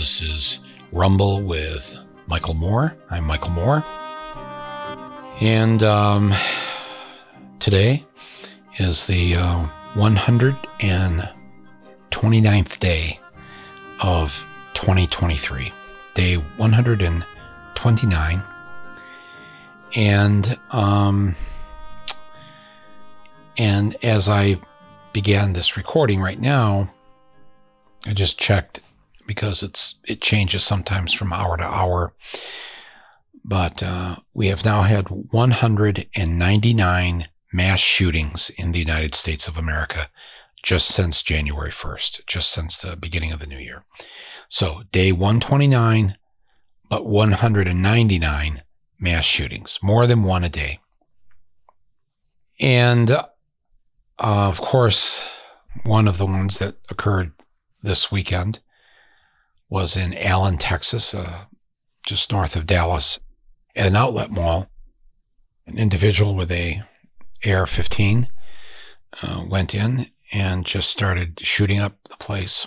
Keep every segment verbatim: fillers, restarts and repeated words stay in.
This is Rumble with Michael Moore. I'm Michael Moore. And um, today is the uh, one hundred twenty-ninth day of twenty twenty-three. Day one hundred twenty-nine. And um, and as I began this recording right now, I just checked because it's it changes sometimes from hour to hour. But uh, we have now had one hundred ninety-nine mass shootings in the United States of America just since January first, just since the beginning of the new year. So day one twenty-nine, but one hundred ninety-nine mass shootings, more than one a day. And uh, of course, one of the ones that occurred this weekend was in Allen, Texas, uh, just north of Dallas, at an outlet mall. An individual with a A R fifteen uh, went in and just started shooting up the place.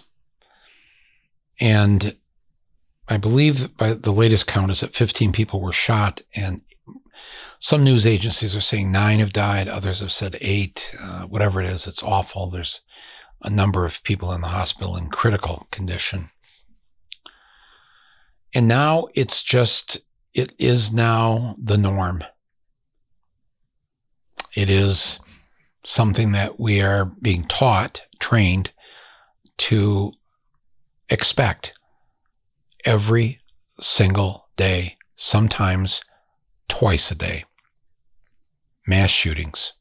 And I believe by the latest count is that fifteen people were shot, and some news agencies are saying nine have died. Others have said eight. Uh, whatever it is, it's awful. There's a number of people in the hospital in critical condition. And now it's just, it is now the norm. It is something that we are being taught, trained to expect every single day, sometimes twice a day. Mass shootings.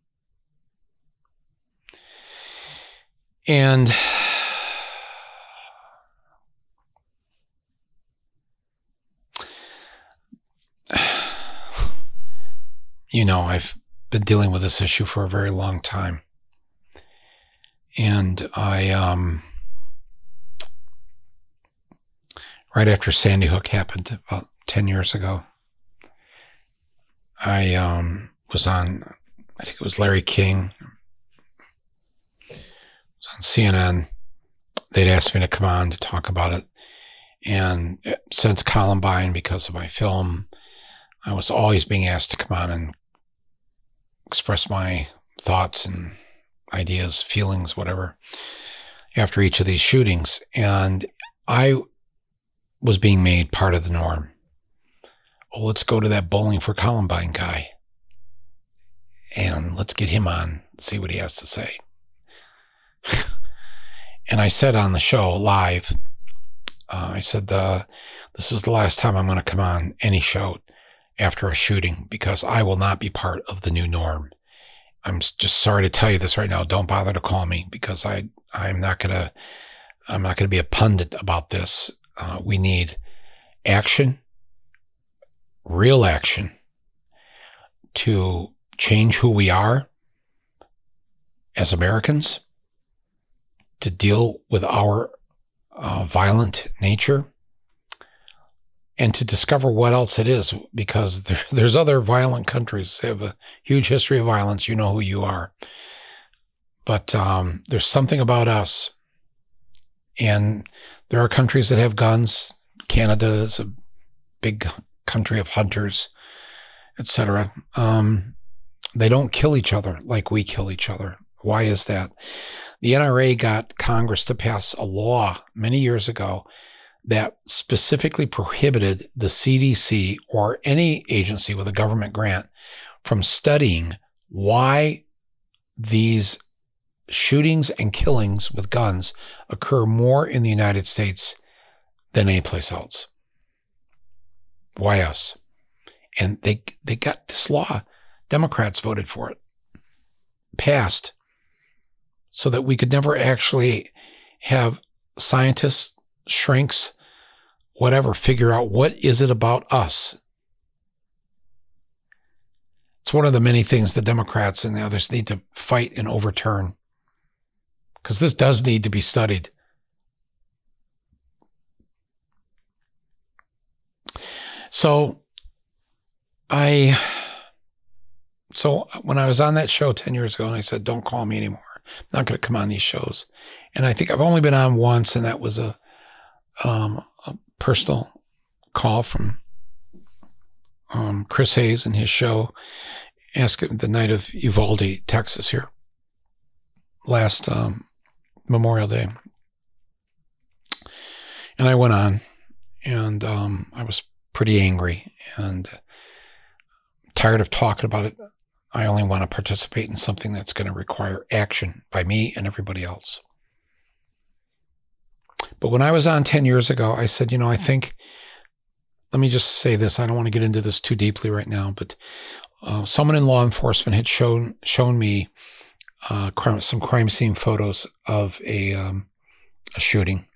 And you know, I've been dealing with this issue for a very long time. And I, um, right after Sandy Hook happened about ten years ago, I um, was on, I think it was Larry King, it was on C N N. They'd asked me to come on to talk about it. And since Columbine, because of my film, I was always being asked to come on and express my thoughts and ideas, feelings, whatever, after each of these shootings. And I was being made part of the norm. Well, let's go to that Bowling for Columbine guy and let's get him on, see what he has to say. And I said on the show live, uh, I said, uh, this is the last time I'm going to come on any show after a shooting, because I will not be part of the new norm. I'm just sorry to tell you this right now. Don't bother to call me, because I, I'm not going to, I'm not going to be a pundit about this. Uh, we need action, real action, to change who we are as Americans, to deal with our uh, violent nature, and to discover what else it is, because there, there's other violent countries that have a huge history of violence. You know who you are. But um, there's something about us. And there are countries that have guns. Canada is a big country of hunters, et cetera. Um, they don't kill each other like we kill each other. Why is that? The N R A got Congress to pass a law many years ago that specifically prohibited the C D C or any agency with a government grant from studying why these shootings and killings with guns occur more in the United States than anyplace else. Why us? And they they got this law. Democrats voted for it. Passed. So that we could never actually have scientists, shrinks, whatever, figure out what is it about us. It's one of the many things the Democrats and the others need to fight and overturn, because this does need to be studied. So I, so when I was on that show ten years ago and I said, don't call me anymore, I'm not going to come on these shows. And I think I've only been on once, and that was a, um, personal call from um, Chris Hayes and his show, asking the night of Uvalde, Texas here, last um, Memorial Day. And I went on, and um, I was pretty angry and tired of talking about it. I only want to participate in something that's going to require action by me and everybody else. But when I was on ten years ago, I said, you know, I think, let me just say this. I don't want to get into this too deeply right now, but uh, someone in law enforcement had shown shown me uh, crime, some crime scene photos of a, um, a shooting.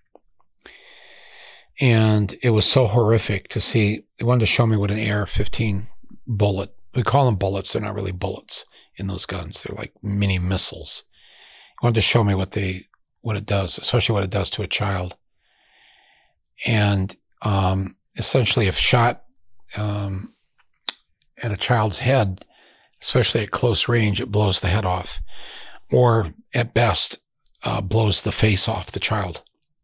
And it was so horrific to see. They wanted to show me what an A R fifteen bullet, we call them bullets. They're not really bullets in those guns. They're like mini missiles. They wanted to show me what they, what it does, especially what it does to a child. And um, essentially, if shot um, at a child's head, especially at close range, it blows the head off, or at best, uh, blows the face off the child.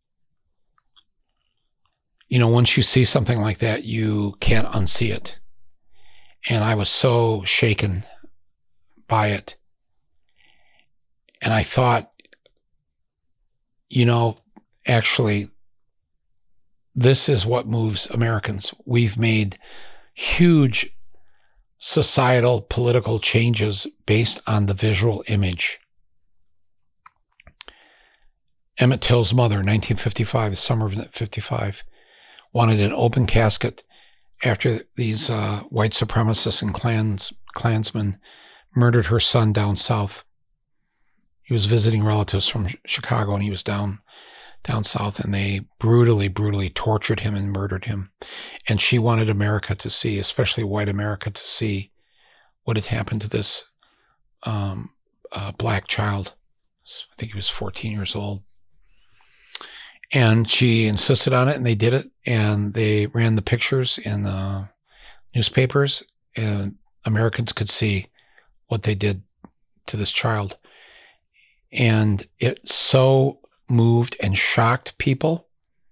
You know, once you see something like that, you can't unsee it. And I was so shaken by it. And I thought, you know, actually, this is what moves Americans. We've made huge societal, political changes based on the visual image. Emmett Till's mother, nineteen fifty-five, the summer of fifty-five, wanted an open casket after these uh, white supremacists and clans, Klansmen murdered her son down south. He was visiting relatives from Chicago, and he was down down south, and they brutally, brutally tortured him and murdered him. And she wanted America to see, especially white America, to see what had happened to this um, uh, black child. I think he was fourteen years old. And she insisted on it, and they did it, and they ran the pictures in the newspapers, and Americans could see what they did to this child. And it so moved and shocked people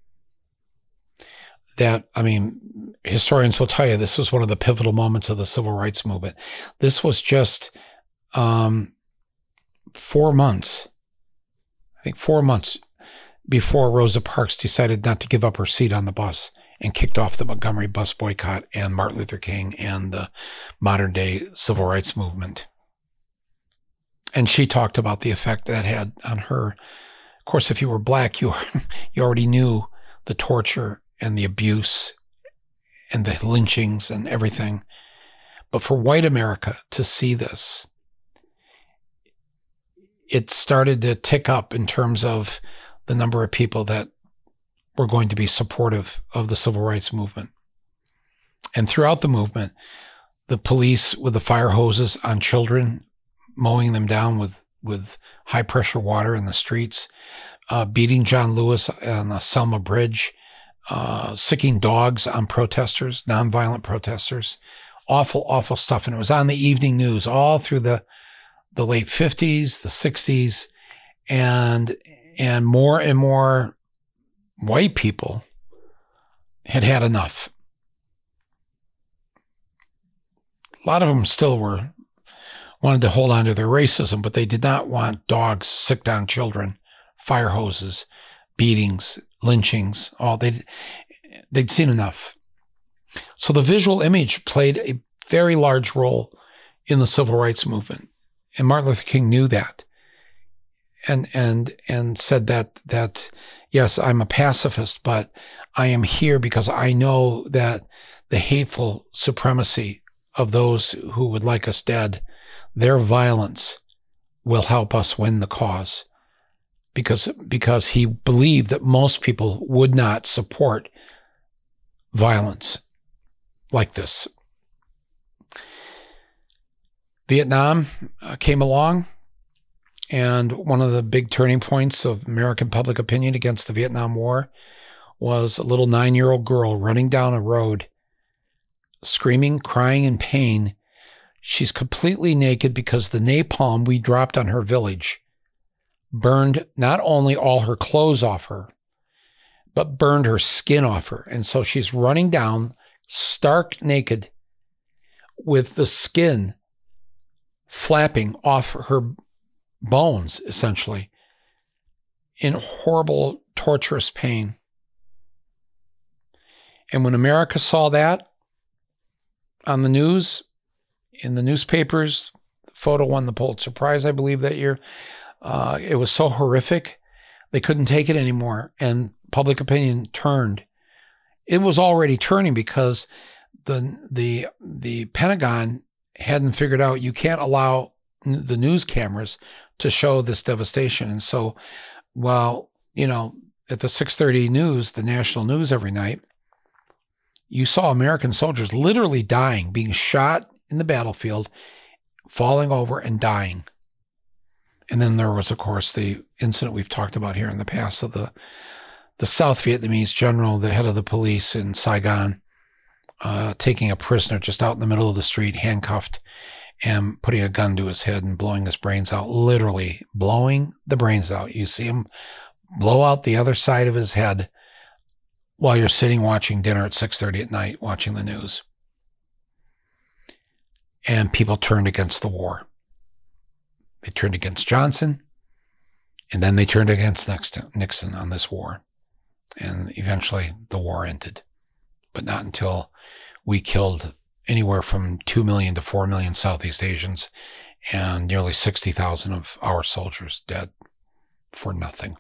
that, I mean, historians will tell you this was one of the pivotal moments of the civil rights movement. This was just um, four months, I think four months before Rosa Parks decided not to give up her seat on the bus and kicked off the Montgomery bus boycott and Martin Luther King and the modern day civil rights movement. And she talked about the effect that had on her. Of course, if you were black, you you already knew the torture and the abuse and the lynchings and everything. But for white America to see this, it started to tick up in terms of the number of people that were going to be supportive of the civil rights movement. And throughout the movement, the police with the fire hoses on children, mowing them down with, with high pressure water in the streets, uh, beating John Lewis on the Selma Bridge, uh, sicking dogs on protesters, nonviolent protesters, awful, awful stuff. And it was on the evening news all through the, the late fifties, the sixties, and, and more and more white people had had enough. A lot of them still were wanted to hold on to their racism, but they did not want dogs sicked on children, fire hoses, beatings, lynchings. All they'd they'd seen enough. So the visual image played a very large role in the civil rights movement, and Martin Luther King knew that, and and and said that that yes, I'm a pacifist, but I am here because I know that the hateful supremacy of those who would like us dead, their violence will help us win the cause, because because he believed that most people would not support violence like this. Vietnam uh, came along, and one of the big turning points of American public opinion against the Vietnam War was a little nine-year-old girl running down a road, screaming, crying in pain. She's completely naked because the napalm we dropped on her village burned not only all her clothes off her, but burned her skin off her. And so she's running down stark naked with the skin flapping off her bones, essentially, in horrible, torturous pain. And when America saw that on the news, in the newspapers, the photo won the Pulitzer Prize, I believe, that year. Uh, it was so horrific, they couldn't take it anymore. And public opinion turned. It was already turning because the the the Pentagon hadn't figured out you can't allow the news cameras to show this devastation. And so, well, you know, at the six thirty news, the national news every night, you saw American soldiers literally dying, being shot in the battlefield, falling over and dying. And then there was, of course, the incident we've talked about here in the past of the the South Vietnamese general, the head of the police in Saigon, uh, taking a prisoner just out in the middle of the street, handcuffed, and putting a gun to his head and blowing his brains out, literally blowing the brains out. You see him blow out the other side of his head while you're sitting watching dinner at six thirty at night, watching the news. And people turned against the war. They turned against Johnson, and then they turned against Nixon on this war. And eventually the war ended, but not until we killed anywhere from two million to four million Southeast Asians and nearly sixty thousand of our soldiers dead for nothing.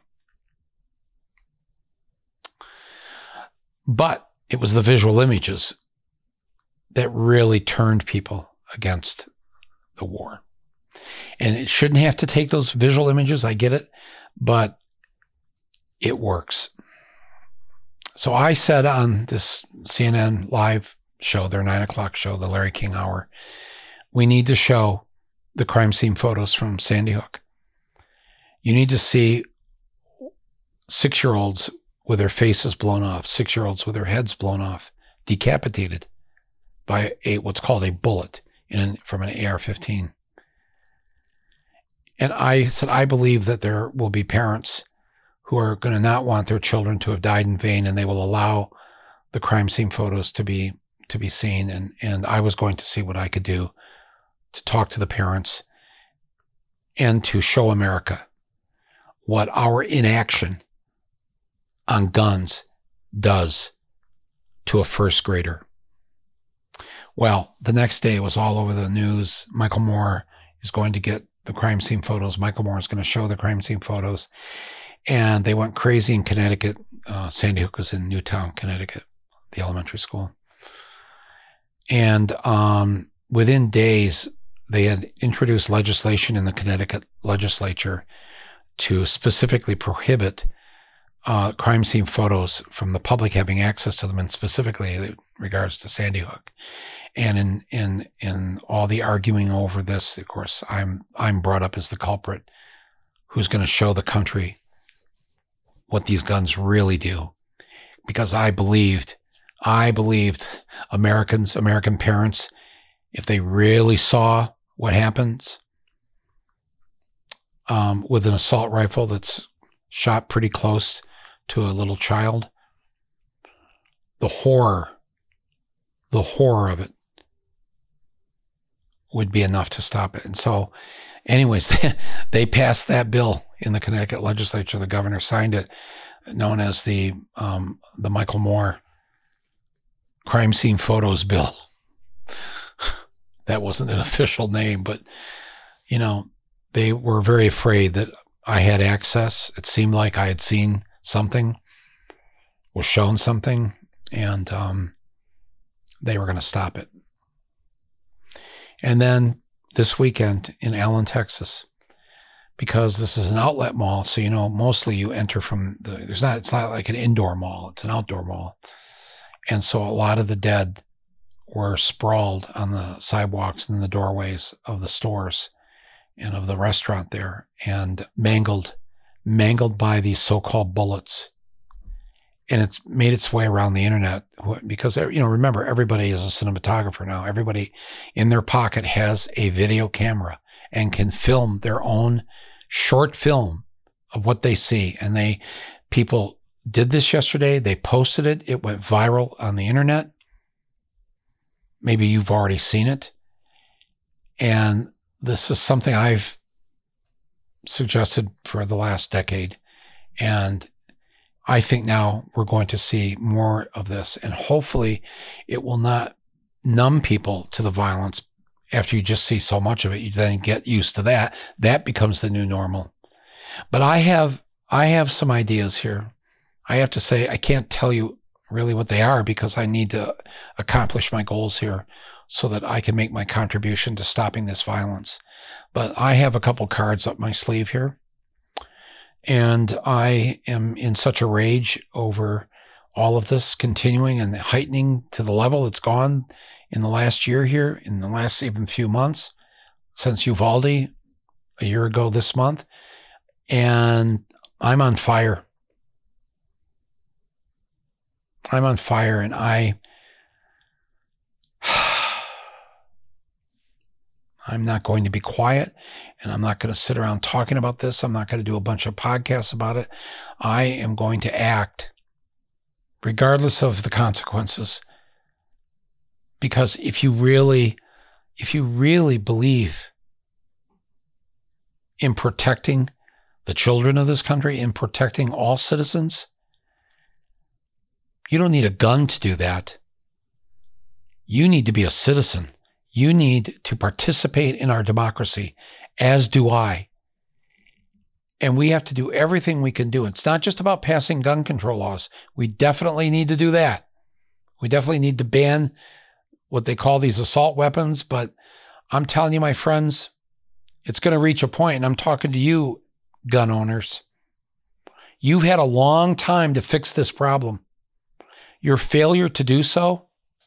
But it was the visual images that really turned people against the war. And it shouldn't have to take those visual images, I get it, but it works. So I said on this C N N live show, their nine o'clock show, the Larry King Hour, we need to show the crime scene photos from Sandy Hook. You need to see six-year-olds with their faces blown off, six-year-olds with their heads blown off, decapitated by a what's called a bullet in from an A R fifteen. And I said, I believe that there will be parents who are going to not want their children to have died in vain, and they will allow the crime scene photos to be to be seen. And, and I was going to see what I could do to talk to the parents and to show America what our inaction on guns does to a first grader. Well, the next day it was all over the news. Michael Moore is going to get the crime scene photos. Michael Moore is going to show the crime scene photos. And they went crazy in Connecticut. Uh, Sandy Hook was in Newtown, Connecticut, the elementary school. And um, within days, they had introduced legislation in the Connecticut legislature to specifically prohibit uh, crime scene photos from the public having access to them, and specifically in regards to Sandy Hook. And in in in all the arguing over this, of course, I'm I'm brought up as the culprit who's going to show the country what these guns really do, because I believed, I believed Americans, American parents, if they really saw what happens um, with an assault rifle that's shot pretty close to a little child, the horror, the horror of it would be enough to stop it. And so anyways, they, they passed that bill in the Connecticut legislature. The governor signed it, known as the um, the Michael Moore crime scene photos bill. That wasn't an official name, but, you know, they were very afraid that I had access. It seemed like I had seen something, was shown something, and um, they were going to stop it. And then this weekend in Allen, Texas, because this is an outlet mall, so, you know, mostly you enter from the, there's not, it's not like an indoor mall, it's an outdoor mall. And so a lot of the dead were sprawled on the sidewalks and the doorways of the stores and of the restaurant there, and mangled, mangled by these so-called bullets. And it's made its way around the internet because, you know, remember, everybody is a cinematographer now. Everybody in their pocket has a video camera and can film their own short film of what they see. And they, people did this yesterday. They posted it. It went viral on the internet. Maybe you've already seen it. And this is something I've suggested for the last decade. And I think now we're going to see more of this. And hopefully it will not numb people to the violence. After you just see so much of it, you then get used to that. That becomes the new normal. But I have, I have some ideas here. I have to say, I can't tell you really what they are because I need to accomplish my goals here so that I can make my contribution to stopping this violence. But I have a couple cards up my sleeve here. And I am in such a rage over all of this continuing and heightening to the level it's gone in the last year here, in the last even few months, since Uvalde a year ago this month. And I'm on fire. I'm on fire, and I, I'm not going to be quiet, and I'm not going to sit around talking about this. I'm not going to do a bunch of podcasts about it. I am going to act regardless of the consequences. Because if you really, if you really believe in protecting the children of this country, in protecting all citizens, you don't need a gun to do that. You need to be a citizen. You need to participate in our democracy, as do I. And we have to do everything we can do. It's not just about passing gun control laws. We definitely need to do that. We definitely need to ban what they call these assault weapons. But I'm telling you, my friends, it's going to reach a point, and I'm talking to you, gun owners. You've had a long time to fix this problem. Your failure to do so,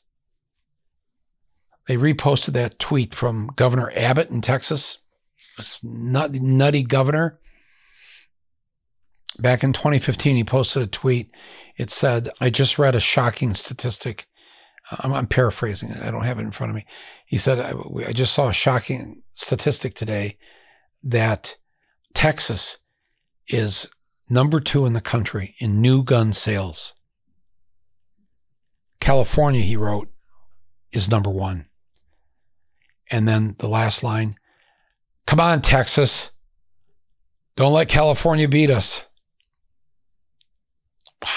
they reposted that tweet from Governor Abbott in Texas, this nut, nutty governor. Back in twenty fifteen, he posted a tweet. It said, I just read a shocking statistic. I'm, I'm paraphrasing it. I don't have it in front of me. He said, I, I just saw a shocking statistic today that Texas is number two in the country in new gun sales. California, he wrote, is number one. And then the last line, come on, Texas. Don't let California beat us. Wow.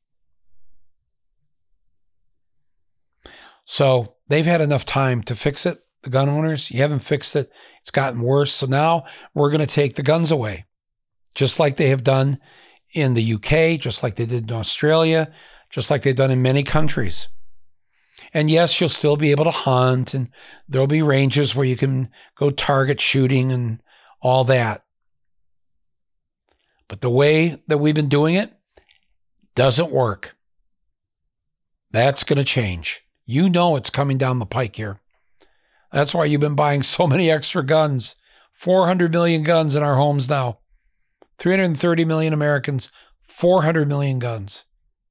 So they've had enough time to fix it. The gun owners, you haven't fixed it. It's gotten worse. So now we're going to take the guns away, just like they have done in the U K, just like they did in Australia, just like they've done in many countries. And yes, you'll still be able to hunt, and there'll be ranges where you can go target shooting and all that. But the way that we've been doing it doesn't work. That's going to change. You know it's coming down the pike here. That's why you've been buying so many extra guns. four hundred million guns in our homes now. three hundred thirty million Americans, four hundred million guns.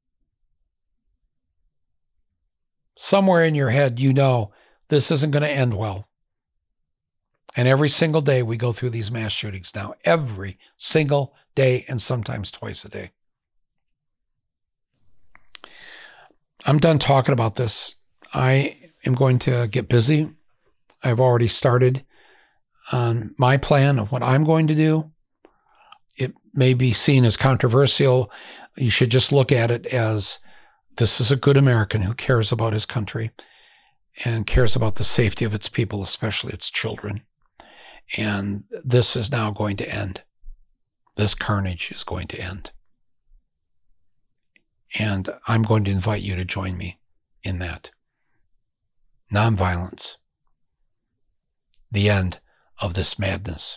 Somewhere in your head, you know this isn't going to end well. And every single day we go through these mass shootings now. Every single day, and sometimes twice a day. I'm done talking about this. I am going to get busy. I've already started on my plan of what I'm going to do. It may be seen as controversial. You should just look at it as this is a good American who cares about his country and cares about the safety of its people, especially its children. And this is now going to end. This carnage is going to end. And I'm going to invite you to join me in that. Nonviolence. The end of this madness.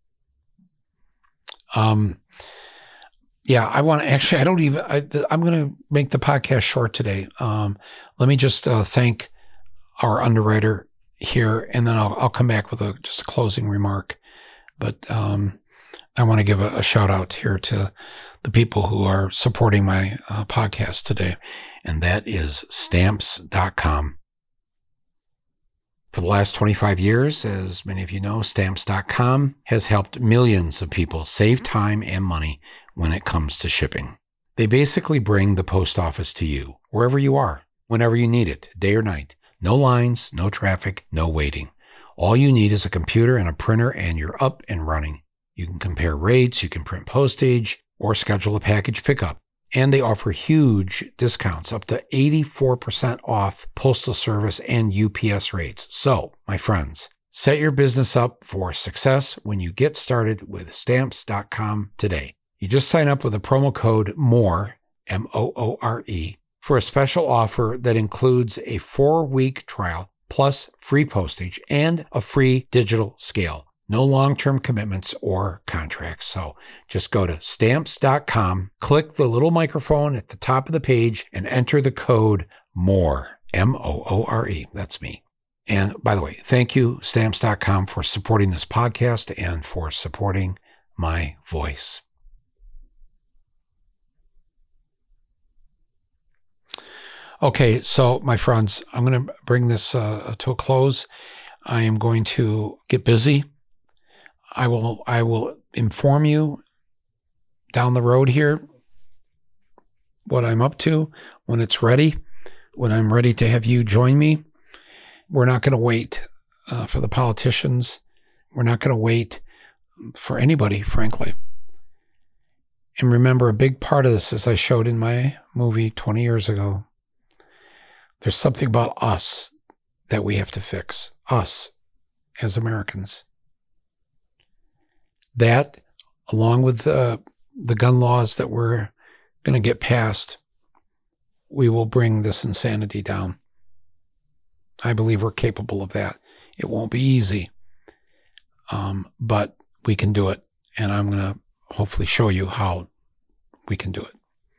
Um, yeah, I want to actually, I don't even, I, I'm going to make the podcast short today. Um, let me just uh, thank our underwriter here, and then I'll, I'll come back with a just a closing remark. But um, I want to give a, a shout out here to the people who are supporting my uh, podcast today, and that is stamps dot com. For the last twenty-five years, as many of you know, stamps dot com has helped millions of people save time and money when it comes to shipping. They basically bring the post office to you, wherever you are, whenever you need it, day or night. No lines, no traffic, no waiting. All you need is a computer and a printer, and you're up and running. You can compare rates, you can print postage, or schedule a package pickup. And they offer huge discounts, up to eighty-four percent off postal service and U P S rates. So, my friends, set your business up for success when you get started with stamps dot com today. You just sign up with the promo code MORE, M O O R E, for a special offer that includes a four-week trial plus free postage and a free digital scale. No long-term commitments or contracts. So just go to stamps dot com, click the little microphone at the top of the page, and enter the code MORE, M O O R E. That's me. And by the way, thank you, stamps dot com, for supporting this podcast and for supporting my voice. Okay, so my friends, I'm going to bring this uh, to a close. I am going to get busy. I will I will inform you down the road here what I'm up to when it's ready, when I'm ready to have you join me. We're not going to wait uh, for the politicians. We're not going to wait for anybody, frankly. And remember, a big part of this, as I showed in my movie twenty years ago, there's something about us that we have to fix, us as Americans. That, along with the, the gun laws that we're going to get passed, we will bring this insanity down. I believe we're capable of that. It won't be easy, um, but we can do it. And I'm going to hopefully show you how we can do it.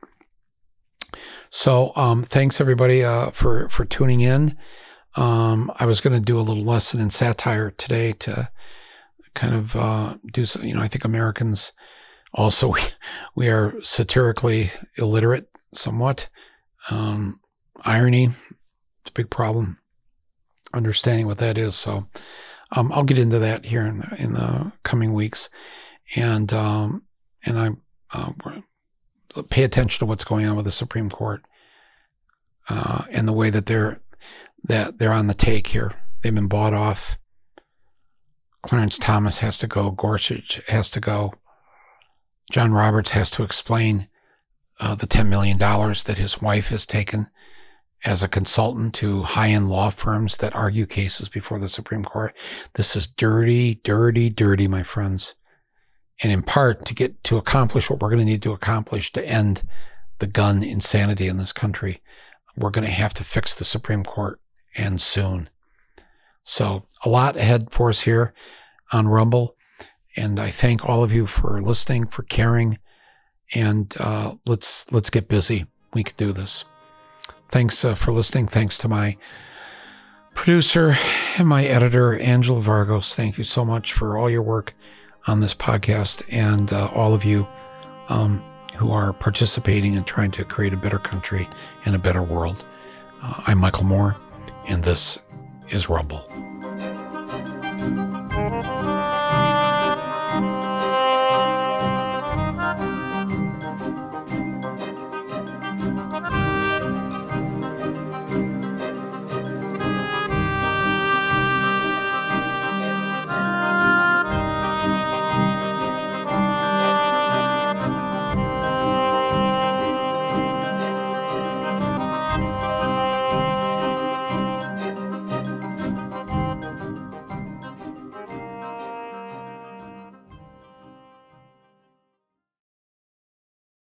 So um, thanks, everybody, uh, for, for tuning in. Um, I was going to do a little lesson in satire today to kind of uh, do some, you know, I think Americans also, we, we are satirically illiterate somewhat. Um, irony, it's a big problem. Understanding what that is. So um, I'll get into that here in the, in the coming weeks. And um, and I uh, pay attention to what's going on with the Supreme Court uh, and the way that they're that they're on the take here. They've been bought off. Clarence Thomas has to go. Gorsuch has to go. John Roberts has to explain uh, the ten million dollars that his wife has taken as a consultant to high-end law firms that argue cases before the Supreme Court. This is dirty, dirty, dirty, my friends. And in part, to get to accomplish what we're going to need to accomplish to end the gun insanity in this country, we're going to have to fix the Supreme Court, and soon. So a lot ahead for us here on Rumble. And I thank all of you for listening, for caring, and uh, let's let's get busy. We can do this. Thanks uh, for listening. Thanks to my producer and my editor, Angela Vargos. Thank you so much for all your work on this podcast, and uh, all of you um, who are participating in trying to create a better country and a better world. Uh, I'm Michael Moore, and this is Rumble.